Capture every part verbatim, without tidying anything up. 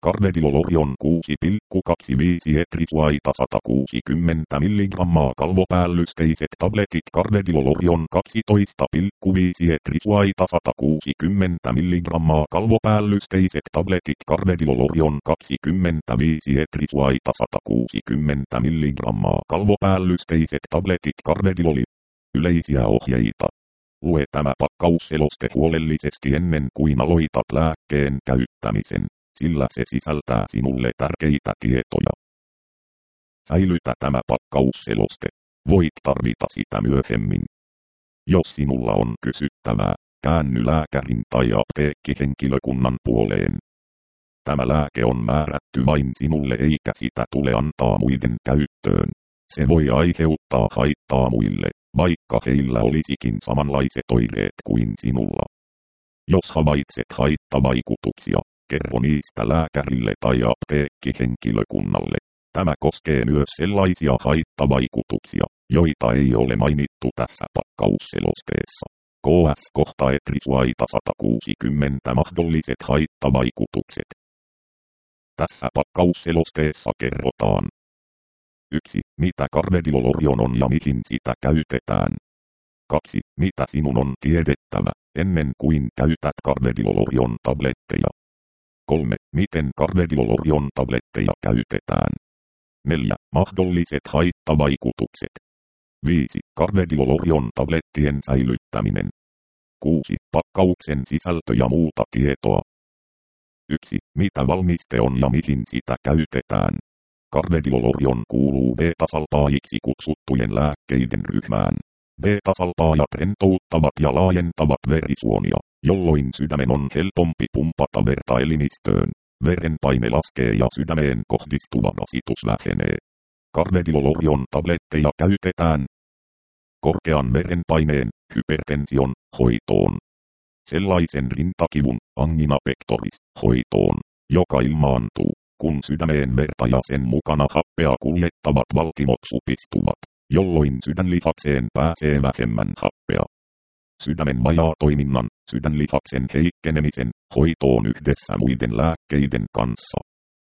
Carvedilolorion kuusi pilkku kaksikymmentäviisi etrisuaita sata kuusikymmentä milligrammaa kalvopäällysteiset tabletit Carvedilolorion kaksitoista pilkku viisi etrisuaita sata kuusikymmentä milligrammaa kalvopäällysteiset tabletit Carvedilolorion kaksikymmentäviisi etrisuaita sata kuusikymmentä milligrammaa kalvopäällysteiset tabletit Carvediloli. Yleisiä ohjeita. Lue tämä pakkausseloste huolellisesti ennen kuin aloitat lääkkeen käyttämisen, sillä se sisältää sinulle tärkeitä tietoja. Säilytä tämä pakkausseloste. Voit tarvita sitä myöhemmin. Jos sinulla on kysyttävää, käänny lääkärin tai apteekkihenkilökunnan puoleen. Tämä lääke on määrätty vain sinulle eikä sitä tule antaa muiden käyttöön. Se voi aiheuttaa haittaa muille, vaikka heillä olisikin samanlaiset oireet kuin sinulla. Jos havaitset haittavaikutuksia, kerro niistä lääkärille tai apteekkihenkilökunnalle. Tämä koskee myös sellaisia haittavaikutuksia, joita ei ole mainittu tässä pakkausselosteessa. K S kohta etrisuaita sata kuusikymmentä mahdolliset haittavaikutukset. Tässä pakkausselosteessa kerrotaan. yksi. Mitä Carvedilolorion on ja mihin sitä käytetään. kaksi. Mitä sinun on tiedettävä, ennen kuin käytät Carvedilolorion tabletteja. kolme. Miten Carvedilolorion tabletteja käytetään. neljä. Mahdolliset haittavaikutukset. viisi. Carvedilolorion tablettien säilyttäminen. kuusi. Pakkauksen sisältö ja muuta tietoa. yksi. Mitä valmiste on ja mihin sitä käytetään. Carvedilolorion kuuluu beta-salpaajiksi kutsuttujen lääkkeiden ryhmään. Beta-salpaajat rentouttavat ja laajentavat verisuonia, jolloin sydämen on helpompi pumpata verta elimistöön. Verenpaine laskee ja sydämeen kohdistuva rasitus vähenee. Carvedilolorion tabletteja käytetään korkean verenpaineen, hypertension, hoitoon. Sellaisen rintakivun, angina pectoris, hoitoon, joka ilmaantuu, kun sydämeen verta ja sen mukana happea kuljettavat valtimot supistuvat, jolloin sydänlihakseen pääsee vähemmän happea. Sydämen vajaatoiminnan, sydänlihaksen heikkenemisen, hoitoon yhdessä muiden lääkkeiden kanssa.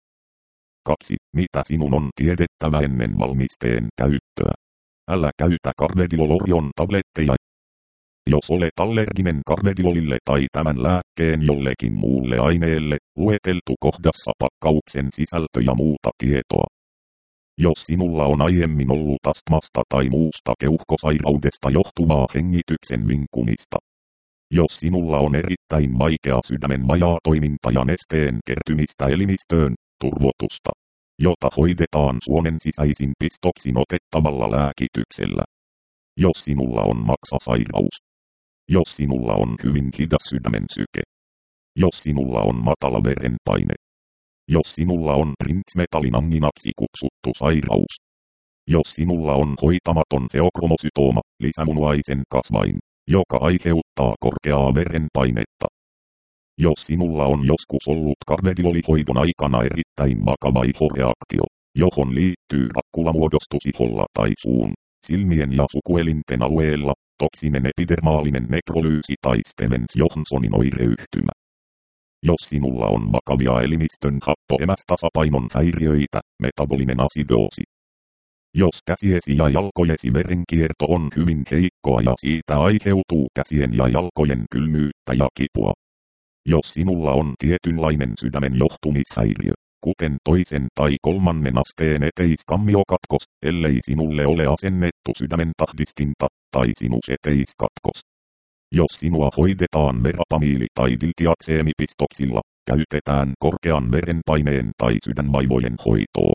kaksi. Mitä sinun on tiedettävä ennen valmisteen käyttöä? Älä käytä Carvedilolorion tabletteja. Jos olet allerginen Carvedilolille tai tämän lääkkeen jollekin muulle aineelle, lueteltu kohdassa pakkauksen sisältö ja muuta tietoa. Jos sinulla on aiemmin ollut astmasta tai muusta keuhkosairaudesta johtuvaa hengityksen vinkumista. Jos sinulla on erittäin vaikea sydämen vajaatoiminta ja nesteen kertymistä elimistöön, turvotusta, jota hoidetaan suonen sisäisin pistoksin otettavalla lääkityksellä. Jos sinulla on maksasairaus. Jos sinulla on hyvin hidas sydämen syke. Jos sinulla on matala verenpaine. Jos sinulla on printsmetallin anginaksi kutsuttu sairaus. Jos sinulla on hoitamaton feokromosytooma, lisämunuaisen kasvain, joka aiheuttaa korkeaa verenpainetta. Jos sinulla on joskus ollut Carvedilolihoidon aikana erittäin vakava ihoreaktio, johon liittyy rakkulamuodostus iholla tai suun, silmien ja sukuelinten alueella, toksinen epidermaalinen nekrolyysi tai Stevens-Johnsonin oireyhtymä. Jos sinulla on vakavia elimistön happoemästasapainon häiriöitä, metabolinen asidoosi. Jos käsiesi ja jalkojesi verenkierto on hyvin heikkoa ja siitä aiheutuu käsien ja jalkojen kylmyyttä ja kipua. Jos sinulla on tietynlainen sydämen johtumishäiriö, kuten toisen tai kolmannen asteen eteiskammiokatkos, ellei sinulle ole asennettu sydämen tahdistinta, tai sinuseteiskatkos. Jos sinua hoidetaan verapamiili- tai diltiatseemipistoksilla, käytetään korkean verenpaineen tai sydänvaivojen hoitoon.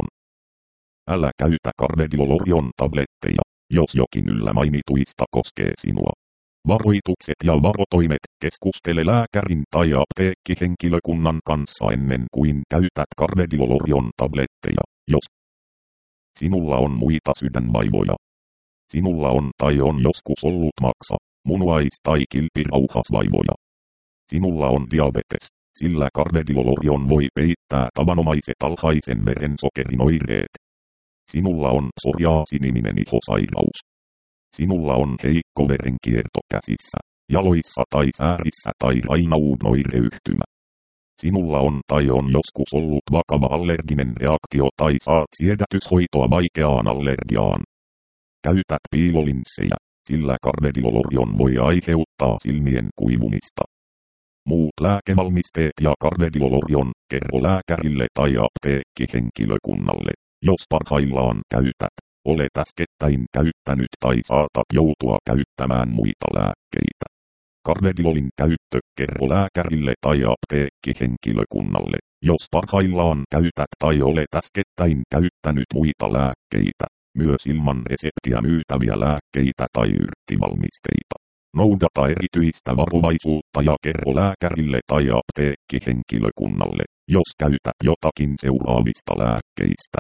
Älä käytä Carvedilolorion tabletteja, jos jokin yllä mainituista koskee sinua. Varoitukset ja varotoimet, keskustele lääkärin tai apteekkihenkilökunnan kanssa ennen kuin käytät Carvedilolorion tabletteja, jos sinulla on muita sydänvaivoja. Sinulla on tai on joskus ollut maksa, munuais- tai kilpirauhasvaivoja. Sinulla on diabetes, sillä Carvedilolorion voi peittää tavanomaiset alhaisen verensokerin oireet. Sinulla on psoriaasi-niminen ihosairaus. Sinulla on heikko verenkierto käsissä, jaloissa tai säärissä tai Raynaud-oireyhtymä. Sinulla on tai on joskus ollut vakava allerginen reaktio tai saat siedätyshoitoa vaikeaan allergiaan. Käytät piilolinssejä, sillä karvedilolorion voi aiheuttaa silmien kuivumista. Muut lääkevalmisteet ja karvedilolorion kerro lääkärille tai apteekkihenkilökunnalle, jos parhaillaan käytät, olet äskettäin käyttänyt tai saatat joutua käyttämään muita lääkkeitä. Karvedilolin käyttö kerro lääkärille tai apteekkihenkilökunnalle, jos parhaillaan käytät tai olet äskettäin käyttänyt muita lääkkeitä, myös ilman reseptiä myytäviä lääkkeitä tai yrttivalmisteita. Noudata erityistä varovaisuutta ja kerro lääkärille tai apteekkihenkilökunnalle, jos käytät jotakin seuraavista lääkkeistä.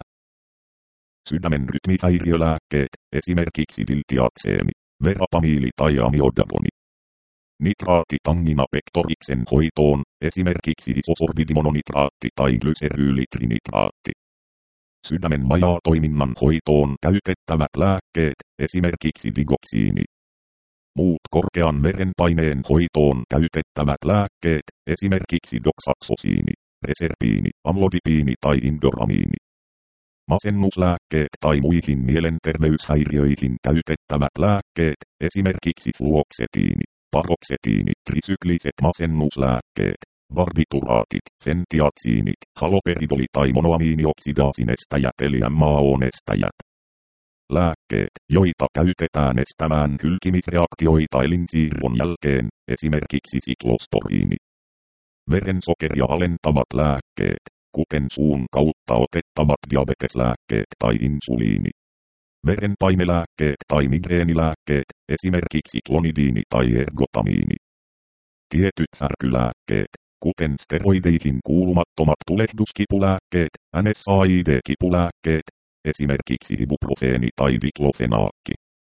Sydämen rytmihäiriölääkkeet, esimerkiksi diltiazemi, verapamiili tai amiodaponi. Nitraatitangina pectoriksen hoitoon, esimerkiksi isosorbidimononitraatti tai glyseryylitrinitraatti. Sydämen vajaatoiminnan hoitoon käytettävät lääkkeet, esimerkiksi digoksiini. Muut korkean verenpaineen hoitoon käytettävät lääkkeet, esimerkiksi doksaksosiini, reserpiini, amlodipiini tai indoramiini. Masennuslääkkeet tai muihin mielenterveyshäiriöihin käytettävät lääkkeet, esimerkiksi fluoksetiini, paroksetiini, trisykliset masennuslääkkeet, barbituraatit, fentiatsiinit, haloperidoli tai monoamiinioksidaasinestejät eli M A O-nestäjät. Lääkkeet, joita käytetään estämään hylkimisreaktioita elinsiirron jälkeen, esimerkiksi siklosporiini. Verensokeria alentavat lääkkeet, kuten suun kautta otettavat diabeteslääkkeet tai insuliini. Verenpainelääkkeet tai migreenilääkkeet, esimerkiksi klonidiini tai ergotamiini. Tietyt särkylääkkeet, kuten steroideihin kuulumattomat tulehduskipulääkkeet, N S A I D-kipulääkkeet, esimerkiksi ibuprofeeni tai diklofenaakki.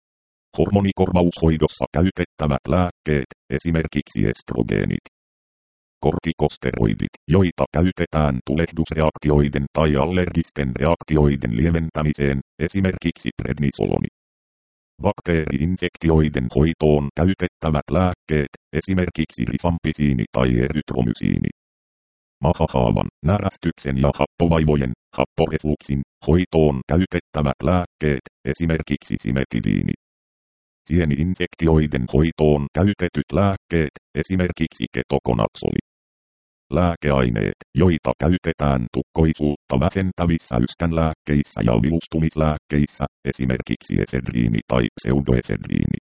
Hormonikorvaushoidossa käytettävät lääkkeet, esimerkiksi estrogeenit. Kortikosteroidit, joita käytetään tulehdusreaktioiden tai allergisten reaktioiden lieventämiseen, esimerkiksi prednisoloni. Bakteeri-infektioiden hoitoon käytettävät lääkkeet, esimerkiksi rifampisiini tai erytromysiini. Mahahaavan, närästyksen ja happovaivojen, happorefluksin, hoitoon käytettävät lääkkeet, esimerkiksi simetidiini. Sieni-infektioiden hoitoon käytetyt lääkkeet, esimerkiksi ketokonatsoli. Lääkeaineet, joita käytetään tukkoisuutta vähentävissä yskänlääkkeissä ja vilustumislääkkeissä, esimerkiksi efedriini tai pseudoefedriini.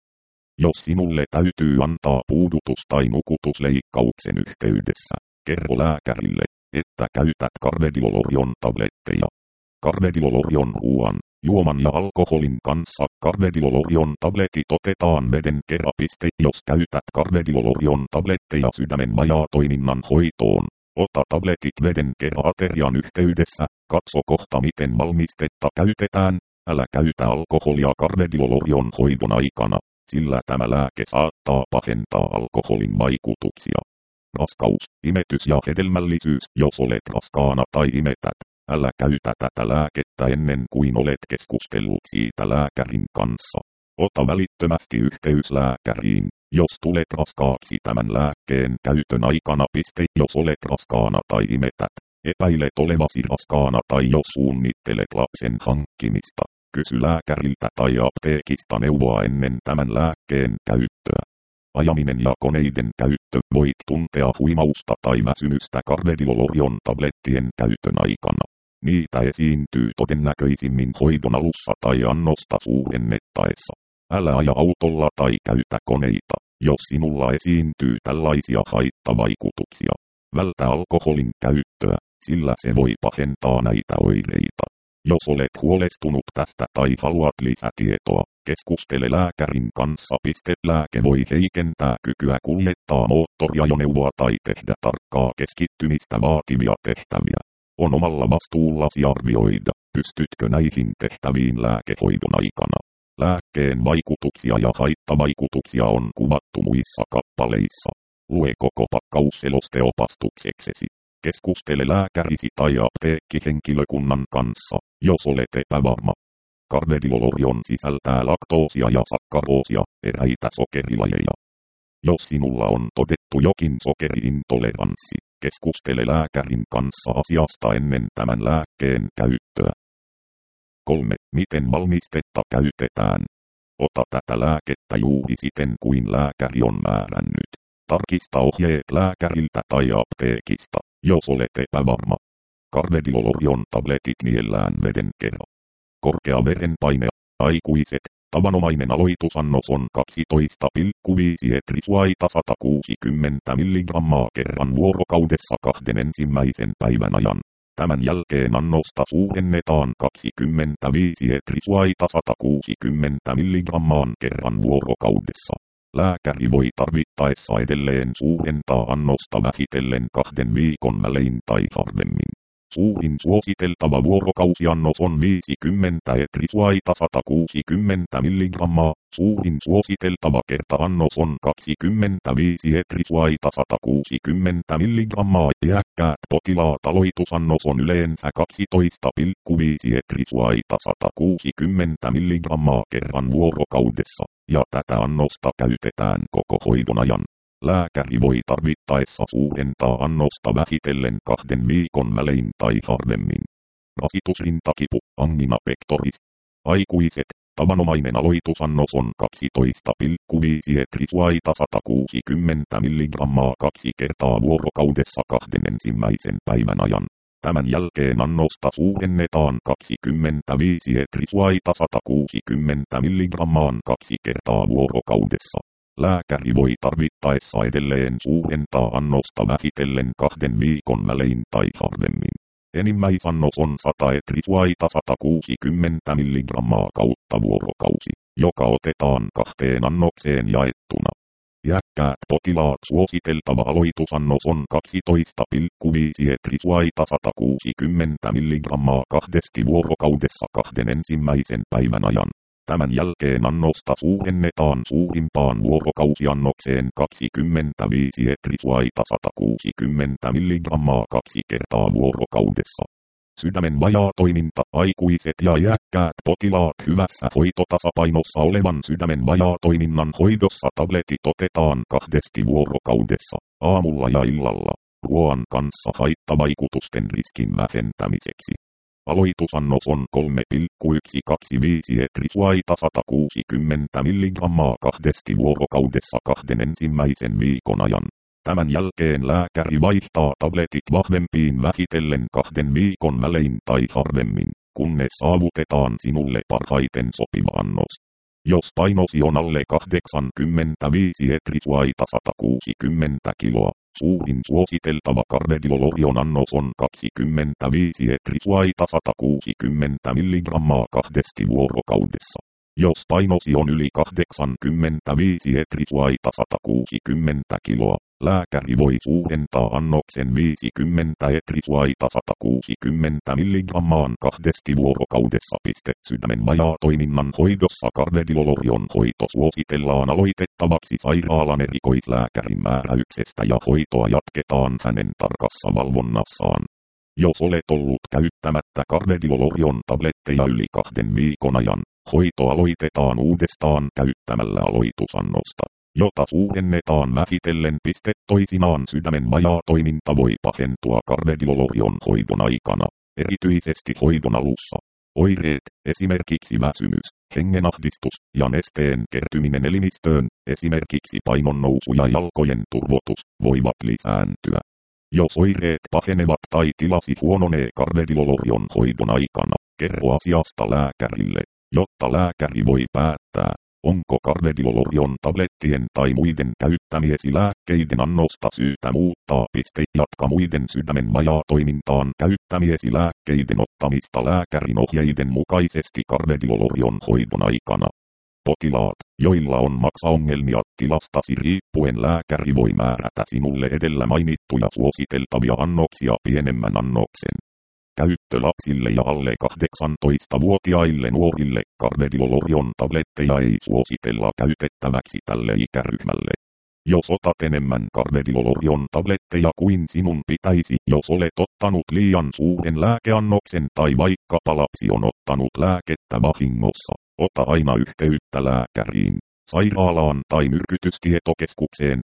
Jos sinulle täytyy antaa puudutus- tai nukutusleikkauksen yhteydessä, kerro lääkärille, että käytät karvedilolorion tabletteja. Karvedilolorion ruoan, juoman ja alkoholin kanssa karvedilolorion tabletit otetaan veden kerapiste. Jos käytät karvedilolorion tabletteja sydämen vajaatoiminnan hoitoon, ota tabletit veden keraaterian yhteydessä, katso kohta miten valmistetta käytetään, älä käytä alkoholia karvedilolorion hoidon aikana, sillä tämä lääke saattaa pahentaa alkoholin vaikutuksia. Raskaus, imetys ja hedelmällisyys, jos olet raskaana tai imetät. Älä käytä tätä lääkettä ennen kuin olet keskustellut siitä lääkärin kanssa. Ota välittömästi yhteys lääkäriin, jos tulet raskaaksi tämän lääkkeen käytön aikana. Piste, jos olet raskaana tai imetät. Epäilet olevasi raskaana tai jos suunnittelet lapsen hankkimista. Kysy lääkäriltä tai apteekista neuvoa ennen tämän lääkkeen käyttöä. Ajaminen ja koneiden käyttö. Voit tuntea huimausta tai väsymystä karvedilolorion tablettien käytön aikana. Niitä esiintyy todennäköisimmin hoidon alussa tai annosta suurennettaessa. Älä aja autolla tai käytä koneita, jos sinulla esiintyy tällaisia haittavaikutuksia. Vältä alkoholin käyttöä, sillä se voi pahentaa näitä oireita. Jos olet huolestunut tästä tai haluat lisätietoa, keskustele lääkärin kanssa. Lääke voi heikentää kykyä kuljettaa moottoriajoneuvoa tai tehdä tarkkaa keskittymistä vaativia tehtäviä. On omalla vastuullasi arvioida, pystytkö näihin tehtäviin lääkehoidon aikana. Lääkkeen vaikutuksia ja haittavaikutuksia on kuvattu muissa kappaleissa. Lue koko pakkaus selosteopastukseksesi. Keskustele lääkärisi tai apteekkihenkilökunnan kanssa, jos olet epävarma. Karvedilolorion sisältää laktoosia ja sakkaroosia, eräitä sokerilajeja. Jos sinulla on todettu jokin sokeriintoleranssi, Keskustele lääkärin kanssa asiasta ennen tämän lääkkeen käyttöä. kolme. Miten valmistetta käytetään? Ota tätä lääkettä juuri siten kuin lääkäri on määrännyt. Tarkista ohjeet lääkäriltä tai apteekista, jos olet epävarma. Carvedilolorion tabletit niellään veden kera. Korkea verenpaine. Aikuiset. Tavanomainen aloitusannos on kaksitoista pilkku viisi etrisuaita sata kuusikymmentä milligrammaa kerran vuorokaudessa kahden ensimmäisen päivän ajan. Tämän jälkeen annosta suurennetaan kaksikymmentäviisi etrisuaita sata kuusikymmentä milligrammaan kerran vuorokaudessa. Lääkäri voi tarvittaessa edelleen suurentaa annosta vähitellen kahden viikon välein tai harvemmin. Suurin suositeltava vuorokausiannos on viisikymmentä etrisuaita sata kuusikymmentä milligrammaa, suurin suositeltava kertaannos on kaksikymmentäviisi etrisuaita sata kuusikymmentä milligrammaa. Iäkkäät potilaat aloitusannos on yleensä kaksitoista pilkku viisi etrisuaita sata kuusikymmentä milligrammaa kerran vuorokaudessa, ja tätä annosta käytetään koko hoidon ajan. Lääkäri voi tarvittaessa suurentaa annosta vähitellen kahden viikon välein tai harvemmin. Rasitusrintakipu, angina pectoris. Aikuiset, tavanomainen aloitusannos on kaksitoista pilkku viisi etrisuaita sata kuusikymmentä milligrammaa kaksi kertaa vuorokaudessa kahden ensimmäisen päivän ajan. Tämän jälkeen annosta suurennetaan kaksikymmentäviisi etrisuaita sata kuusikymmentä milligrammaan kaksi kertaa vuorokaudessa. Lääkäri voi tarvittaessa edelleen suurentaa annosta vähitellen kahden viikon välein tai harvemmin. Enimmäisannos on sata etrisuaita sata kuusikymmentä milligrammaa kautta vuorokausi, joka otetaan kahteen annokseen jaettuna. Iäkkäät potilaat suositeltava aloitusannos on kaksitoista pilkku viisi etrisuaita sata kuusikymmentä milligrammaa kahdesti vuorokaudessa kahden ensimmäisen päivän ajan. Tämän jälkeen annosta suurennetaan suurimpaan vuorokausiannokseen kaksikymmentäviisi etrisuaita sata kuusikymmentä milligrammaa kaksi kertaa vuorokaudessa. Sydämen vajaatoiminta, aikuiset ja iäkkäät potilaat hyvässä hoitotasapainossa olevan sydämen vajaatoiminnan hoidossa tabletit otetaan kahdesti vuorokaudessa, aamulla ja illalla, ruoan kanssa haittavaikutusten riskin vähentämiseksi. Aloitusannos on kolme pilkku satakakaksikymmentäviisi etrisuaita sata kuusikymmentä milligrammaa kahdesti vuorokaudessa kahden ensimmäisen viikon ajan. Tämän jälkeen lääkäri vaihtaa tabletit vahvempiin vähitellen kahden viikon välein tai harvemmin, kunnes saavutetaan sinulle parhaiten sopiva annos. Jos painosi on alle kahdeksankymmentäviisi etrisuaita sata kuusikymmentä kiloa, suurin suositeltava carvedilolorion annos on kaksikymmentäviisi etrisuaita sata kuusikymmentä milligrammaa kahdesti vuorokaudessa. Jos painosi on yli kahdeksankymmentäviisi etrisuaita sata kuusikymmentä kiloa, lääkäri voi suurentaa annoksen viisikymmentä etrisuaita sata kuusikymmentä milligrammaan kahdesti vuorokaudessa. Sydämen vajaatoiminnan hoidossa carvedilolorion hoito suositellaan aloitettavaksi sairaalan erikoislääkärin määräyksestä ja hoitoa jatketaan hänen tarkassa valvonnassaan. Jos olet ollut käyttämättä carvedilolorion tabletteja yli kahden viikon ajan, hoito aloitetaan uudestaan käyttämällä aloitusannosta, jota suurennetaan vähitellen. Toisinaan sydämen vajaatoiminta voi pahentua carvedilolorion hoidon aikana, erityisesti hoidon alussa. Oireet, esimerkiksi väsymys, hengenahdistus ja nesteen kertyminen elimistöön, esimerkiksi painonnousu ja jalkojen turvotus, voivat lisääntyä. Jos oireet pahenevat tai tilasi huononee carvedilolorion hoidon aikana, kerro asiasta lääkärille, jotta lääkäri voi päättää, onko carvedilolorion tablettien tai muiden käyttämiesi lääkkeiden annosta syytä muuttaa. Jatka muiden sydämen vajaatoimintaan käyttämiesi lääkkeiden ottamista lääkärin ohjeiden mukaisesti carvedilolorion hoidon aikana. Potilaat, joilla on maksaongelmia tilastasi riippuen, lääkäri voi määrätä sinulle edellä mainittuja suositeltavia annoksia pienemmän annoksen. Käyttö lapsille ja alle kahdeksantoistavuotiaille nuorille. Carvedilolorion tabletteja ei suositella käytettäväksi tälle ikäryhmälle. Jos otat enemmän carvedilolorion tabletteja kuin sinun pitäisi, jos olet ottanut liian suuren lääkeannoksen tai vaikkapa lapsi on ottanut lääkettä vahingossa, ota aina yhteyttä lääkäriin, sairaalaan tai myrkytystietokeskukseen,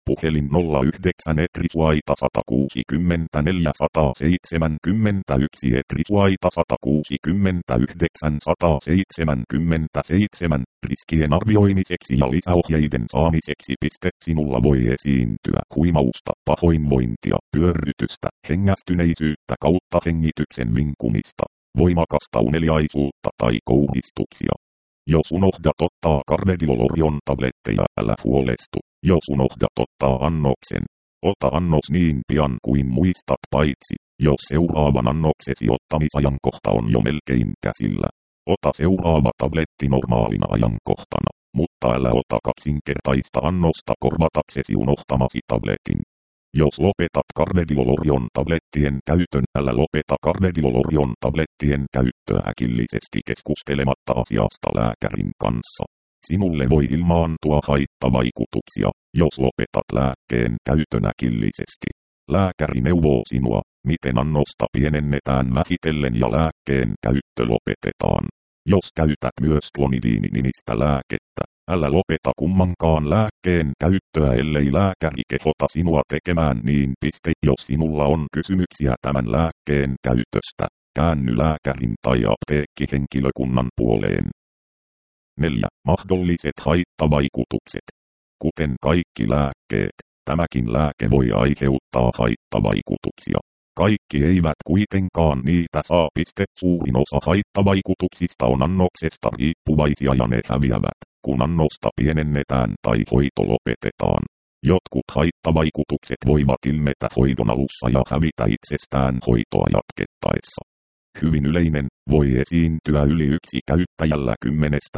Puhelin nolla yhdeksän Etrisuaita sata kuusikymmentäneljä sata seitsemänkymmentäyksi Etrisuaita sata kuusikymmentäyhdeksän sata seitsemänkymmentäseitsemän. Riskien arvioimiseksi ja lisäohjeiden saamiseksi. Piste. Sinulla voi esiintyä huimausta, pahoinvointia, pyörrytystä, hengästyneisyyttä kautta hengityksen vinkumista, voimakasta uneliaisuutta tai kouhistuksia. Jos unohdat ottaa Carvedilolorion tabletteja, älä huolestu. Jos unohdat ottaa annoksen, ota annos niin pian kuin muistat, paitsi jos seuraavan annoksesi ottamisajankohta on jo melkein käsillä. Ota seuraava tabletti normaalina ajankohtana, mutta älä ota kaksinkertaista annosta korvataksesi unohtamasi tabletin. Jos lopetat Carvedilolorion tablettien käytön, älä lopeta Carvedilolorion tablettien käyttöä äkillisesti keskustelematta asiasta lääkärin kanssa. Sinulle voi ilmaantua haittavaikutuksia, jos lopetat lääkkeen käytön äkillisesti. Lääkäri neuvoo sinua, miten annosta pienennetään vähitellen ja lääkkeen käyttö lopetetaan. Jos käytät myös klonidiini-nimistä lääkettä, älä lopeta kummankaan lääkkeen käyttöä, ellei lääkäri kehota sinua tekemään niin. Piste. Jos sinulla on kysymyksiä tämän lääkkeen käytöstä, käänny lääkärin tai apteekkihenkilökunnan puoleen. neljä. Mahdolliset haittavaikutukset. Kuten kaikki lääkkeet, tämäkin lääke voi aiheuttaa haittavaikutuksia. Kaikki eivät kuitenkaan niitä saa. Piste. Suurin osa haittavaikutuksista on annoksesta riippuvaisia ja ne häviävät, kun annosta pienennetään tai hoito lopetetaan. Jotkut haittavaikutukset voivat ilmetä hoidon alussa ja hävitä itsestään hoitoa jatkettaessa. Hyvin yleinen, voi esiintyä yli yksi käyttäjällä kymmenestä.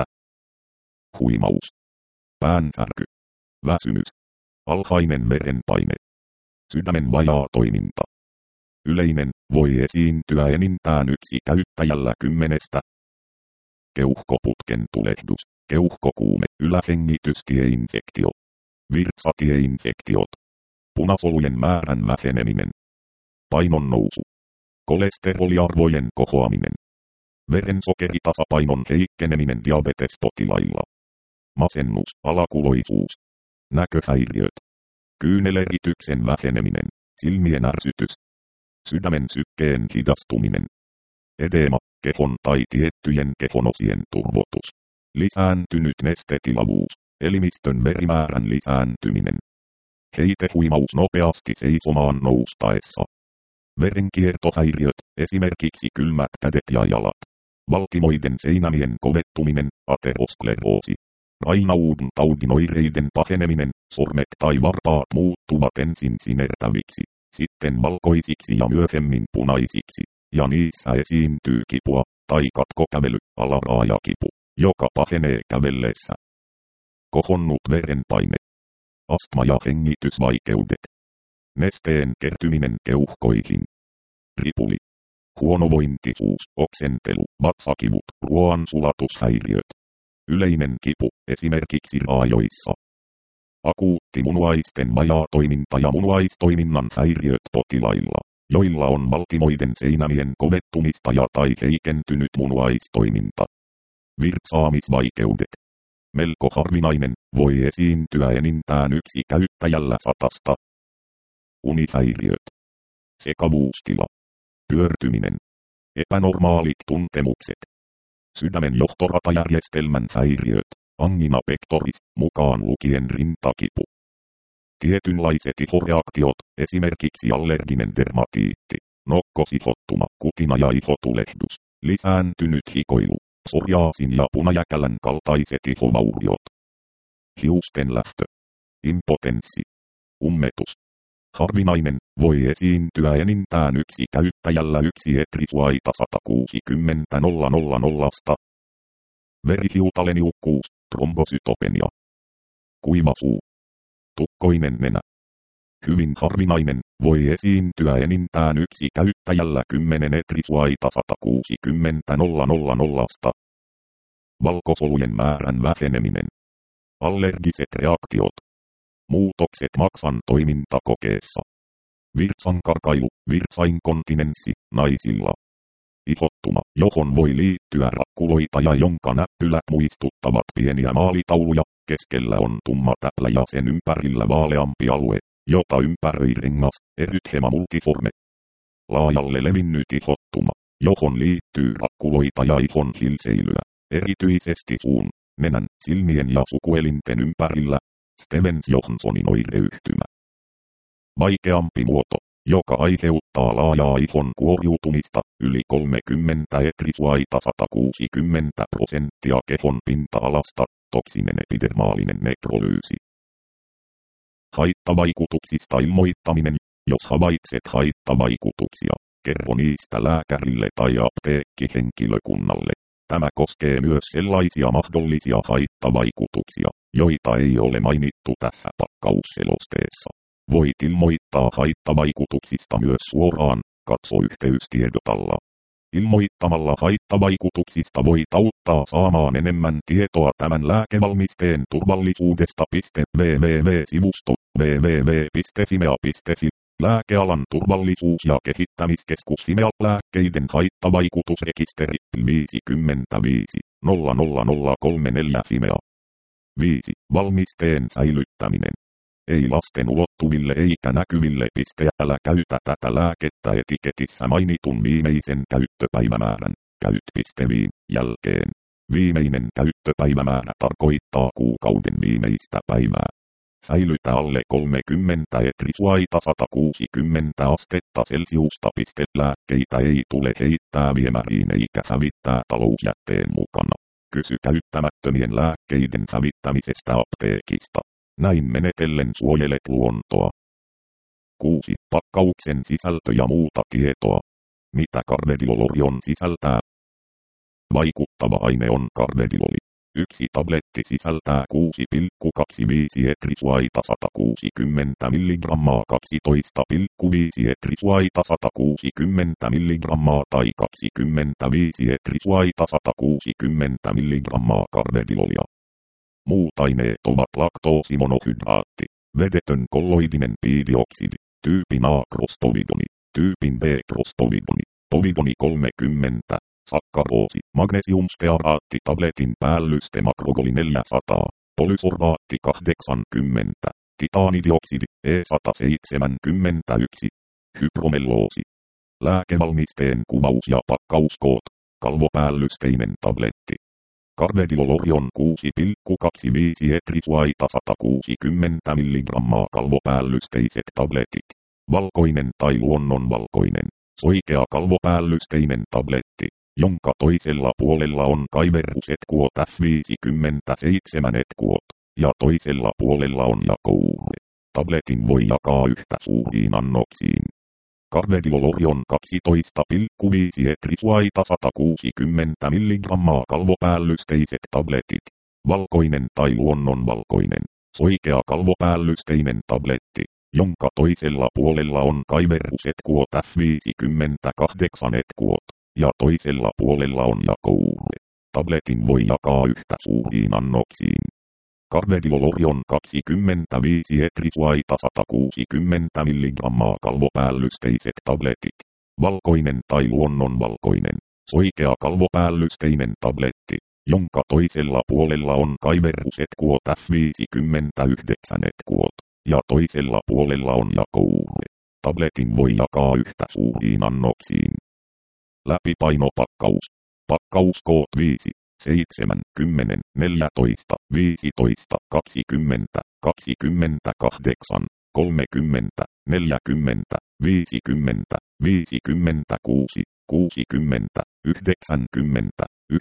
Huimaus, päänsärky, väsymys, alhainen verenpaine, sydämen vajaa toiminta. Yleinen, voi esiintyä enintään yksi käyttäjällä kymmenestä. Keuhkoputken tulehdus, keuhkokuume, ylähengitystieinfektio, virtsatieinfektiot, punasolujen määrän väheneminen, painon nousu, kolesteroliarvojen kohoaminen, verensokeritasapainon heikkeneminen diabetespotilailla, masennus, alakuloisuus, näköhäiriöt, kyynelerityksen väheneminen, silmien ärsytys, sydämen sykkeen hidastuminen, edeema, kehon tai tiettyjen kehonosien turvotus, lisääntynyt nestetilavuus, elimistön verimäärän lisääntyminen, heitehuimaus nopeasti seisomaan noustaessa, verenkiertohäiriöt, esimerkiksi kylmät kädet ja jalat, valtimoiden seinämien kovettuminen, ateroskleroosi, rainauden taudin oireiden paheneminen, sormet tai varpaat muuttuvat ensin sinertäviksi, sitten valkoisiksi ja myöhemmin punaisiksi, ja niissä esiintyy kipua, tai katkokävely, alaraajakipu, joka pahenee kävellessä. Kohonnut verenpaine, astma ja hengitysvaikeudet, nesteen kertyminen keuhkoihin, ripuli, huonovointisuus, oksentelu, vatsakivut, ruoansulatushäiriöt, yleinen kipu, esimerkiksi raajoissa, akuutti munuaisten vajaatoiminta ja munuaistoiminnan häiriöt potilailla, joilla on valtimoiden seinämien kovettumista ja tai heikentynyt munuaistoiminta. Virtsaamisvaikeudet. Melko harvinainen, voi esiintyä enintään yksi käyttäjällä satasta. Unihäiriöt. Sekavuustila. Pyörtyminen. Epänormaalit tuntemukset. Sydämen johtoratajärjestelmän häiriöt. Angina pectoris, mukaan lukien rintakipu. Tietynlaiset ihoreaktiot, esimerkiksi allerginen dermatiitti, nokkosihottuma, kutina ja ihotulehdus, lisääntynyt hikoilu, psoriaasin ja punajäkälän kaltaiset ihovauriot. Hiusten lähtö. Impotenssi. Ummetus. Harvinainen, voi esiintyä enintään yksi käyttäjällä yksi Etrisuaita sata kuusikymmentä nolla nolla nolla. Verihiutaleniukkuus, trombosytopenia. Kuiva suu. Tukkoinen nenä. Hyvin harvinainen, voi esiintyä enintään yksi käyttäjällä kymmenen Etrisuaita sata kuusikymmentä nolla nolla nolla. Valkosolujen määrän väheneminen. Allergiset reaktiot. Muutokset maksan toimintakokeessa. Virtsankarkailu, virtsainkontinenssi, naisilla. Ihottuma, johon voi liittyä rakkuloita ja jonka näppylät muistuttavat pieniä maalitauluja, keskellä on tumma täplä ja sen ympärillä vaaleampi alue, jota ympäröi rengas, erythema multiforme. Laajalle levinnyt ihottuma, johon liittyy rakkuloita ja ihon hilseilyä, erityisesti suun, nenän, silmien ja sukuelinten ympärillä, Stevens-Johnsonin oireyhtymä. Vaikeampi muoto, joka aiheuttaa laajaa ihon kuoriutumista, yli kolmekymmentä etrisuaita sata kuusikymmentä prosenttia kehon pinta-alasta, toksinen epidermaalinen nekrolyysi. Haittavaikutuksista ilmoittaminen, jos havaitset haittavaikutuksia, kerro niistä lääkärille tai apteekkihenkilökunnalle. Tämä koskee myös sellaisia mahdollisia haittavaikutuksia, joita ei ole mainittu tässä pakkausselosteessa. Voit ilmoittaa haittavaikutuksista myös suoraan, katso yhteystiedot alla. Ilmoittamalla haittavaikutuksista voit auttaa saamaan enemmän tietoa tämän lääkevalmisteen turvallisuudesta. www-sivusto www piste fimea piste fi Lääkealan turvallisuus- ja kehittämiskeskus Fimea lääkkeiden haittavaikutusrekisteri viisikymmentäviisi nolla nolla nolla kolmekymmentäneljä Fimea. viisi. Valmisteen säilyttäminen. Ei lasten ulottuville eikä näkyville. Älä käytä tätä lääkettä etiketissä mainitun viimeisen käyttöpäivämäärän käyt.viim jälkeen. Viimeinen käyttöpäivämäärä tarkoittaa kuukauden viimeistä päivää. Säilytä alle kolmekymmentä etrisuaita sata kuusikymmentä astetta Celsiusta. Lääkkeitä ei tule heittää viemäriin eikä hävittää talousjätteen mukana. Kysy käyttämättömien lääkkeiden hävittämisestä apteekista. Näin menetellen suojelet luontoa. kuusi. Pakkauksen sisältö ja muuta tietoa. Mitä karvedilolorion sisältää? Vaikuttava aine on karvediloli. Yksi tabletti sisältää kuusi pilkku kaksikymmentäviisi etrisuaita sata kuusikymmentä milligrammaa kaksitoista pilkku viisi etrisuaita sata kuusikymmentä milligrammaa tai kaksikymmentäviisi etrisuaita sata kuusikymmentä milligrammaa karvedilolia. Muut aineet ovat laktoosimonohydraatti, vedetön kolloidinen piidioksidi, tyypin A-krostovidoni, tyypin B-krostovidoni, povidoni kolmekymmentä, sakkaroosi, magnesiumstearaatti tabletin päällyste makrogoli neljäsataa, polysorbaatti kahdeksankymmentä, titaanidioksidi E sata seitsemänkymmentäyksi, hypromelloosi. Lääkevalmisteen kuvaus ja pakkauskoot, kalvopäällysteinen tabletti. Karvedilolorion kuusi pilkku kaksikymmentäviisi etrisuaita sata kuusikymmentä milligrammaa kalvopäällysteiset tabletit. Valkoinen tai luonnonvalkoinen, soikea kalvopäällysteinen tabletti, jonka toisella puolella on kaiverrusetkuot F viisikymmentäseitsemän etkuot, ja toisella puolella on jakouhre. Tabletin voi jakaa yhtä suuriin annoksiin. Karvedilolorion kaksitoista pilkku viisi etrisuaita sata kuusikymmentä milligrammaa kalvopäällysteiset tabletit. Valkoinen tai luonnonvalkoinen, soikea kalvopäällysteinen tabletti, jonka toisella puolella on kaiverrusetkuot F viisikymmentäkahdeksan etkuot, ja toisella puolella on jakouhre. Tabletin voi jakaa yhtä suuriin annoksiin. Karvedilolorion kaksikymmentäviisi etrisuaita sata kuusikymmentä milligrammaa kalvopäällysteiset tabletit. Valkoinen tai luonnonvalkoinen, soikea kalvopäällysteinen tabletti, jonka toisella puolella on kaiverrusetkuot F viisikymmentäyhdeksän etkuot, ja toisella puolella on jakouhre. Tabletin voi jakaa yhtä suuriin annoksiin. Läpipainopakkaus. Pakkauskoot viisi. seitsemän, kymmenen, neljätoista, viisitoista, kaksikymmentä, kaksikymmentäkahdeksan, kolmekymmentä, neljäkymmentä, viisikymmentä, viisikymmentäkuusi, kuusikymmentä, yhdeksänkymmentä,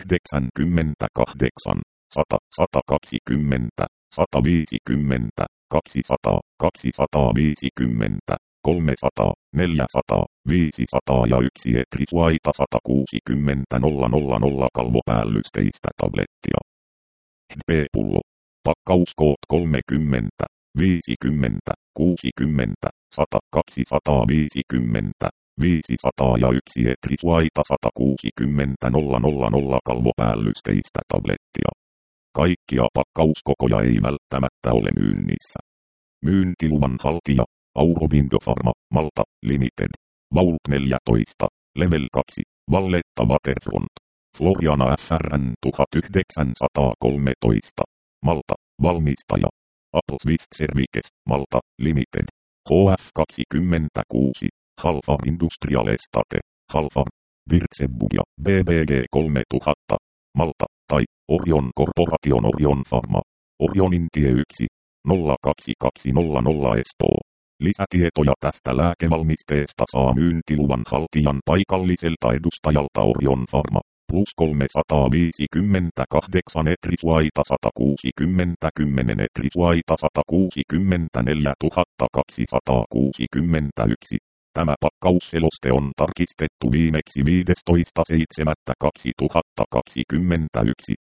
yhdeksänkymmentäkahdeksan, sata, sata kaksikymmentä, sata viisikymmentä, kaksisataa, kaksisataaviisikymmentä, kolmesataa, neljäsataa, viisisataa ja yksi etrisuaita sata kuusikymmentä nolla nolla nolla kalvopäällysteistä tablettia. H P-pullo. Pakkauskoot kolmekymmentä, viisikymmentä, kuusikymmentä, sata, kaksisataaviisikymmentä, viisisataa ja yksi etrisuaita sata kuusikymmentä nolla nolla nolla kalvopäällysteistä tablettia. Kaikkia pakkauskokoja ei välttämättä ole myynnissä. Myyntiluvan haltija. Aurobindo Pharma, Malta, Limited. Vault neljätoista, Level kaksi. Valletta Waterfront. Floriana F R N tuhatyhdeksänsataakolmetoista. Malta. Valmistaja. Apple Swift Services, Malta, Limited. H F kaksikymmentäkuusi. Halfar Industrial Estate. Halfar. Virtsebuja, B B G kolmetuhatta. Malta, tai Orion Corporation Orion Pharma. Orionin tie yksi. nolla kaksi kaksi nolla nolla Espoo. Lisätietoja tästä lääkevalmisteesta saa myyntiluvan haltijan paikalliselta edustajalta Orion Pharma. Plus kolmesataaviisikymmentäkahdeksan Etriswaita sata kuusikymmentä kymmenen Etriswaita sata kuusikymmentäneljä tuhatta kaksisataakuusikymmentäyksi. Tämä pakkausseloste on tarkistettu viimeksi viidestoista seitsemättä kaksituhattakaksikymmentäyksi.